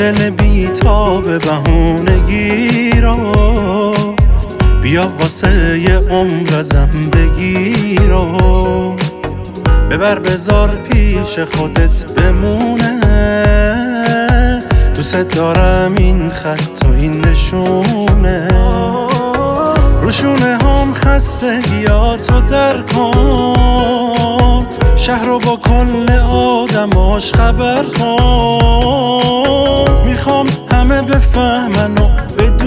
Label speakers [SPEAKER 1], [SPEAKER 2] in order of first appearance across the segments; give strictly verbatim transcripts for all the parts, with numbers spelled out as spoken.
[SPEAKER 1] دل بی‌تاب بهونگی رو بیا واسه یه عمر ازم بگیر و ببر بذار پیش خودت بمونه. دوست دارم این خط و این نشونه، روشونه هم خستگیاتو در کن، شهر رو با کل آدماش خبر کن. میخوام همه بفهمن و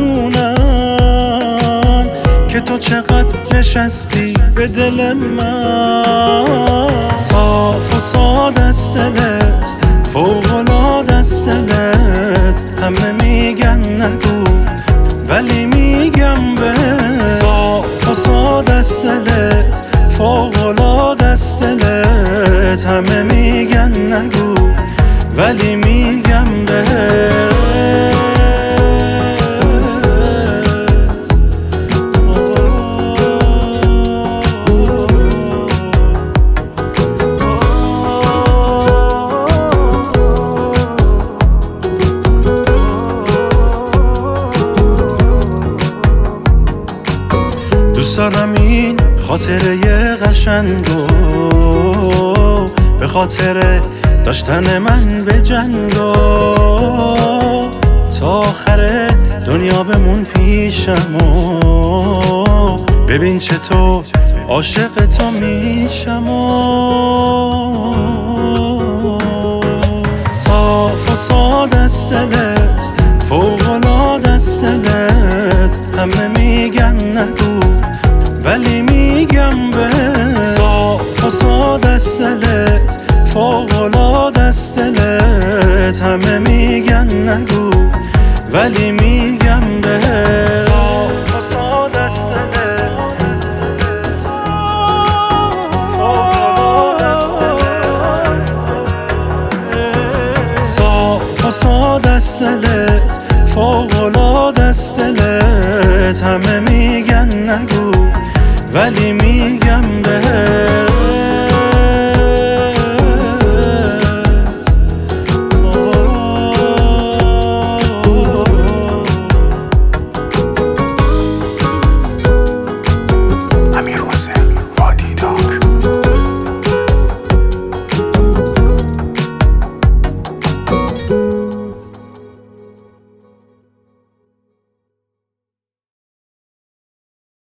[SPEAKER 1] بدونن که تو چقدر نشستی به دل من. صاف و ساده است دلت، فوق‌العاده است دلت، همه میگن نگو ولی میگم به. صاف و ساده است دلت، فوق‌العاده است دلت، همه میگن نگو ولی میگم به. دوست دارم این خاطره قشنگو به خاطر داشتن من به جنگو، تا آخر دنیا بمون پیشم و ببین چطور عاشق تو میشم. صاف و ساده است دلت، فوق‌العاده است دلت، همه میگن نگو ولی میگم به. صاف و ساده است دلت، فوق‌العاده است دلت، همه میگن نگو ولی میگم به. صاف و ساده است دلت، فوق‌العاده است دلت، صاف و ساده است دلت، فوق‌العاده است دلت، همه میگن نگو ولی میگم به.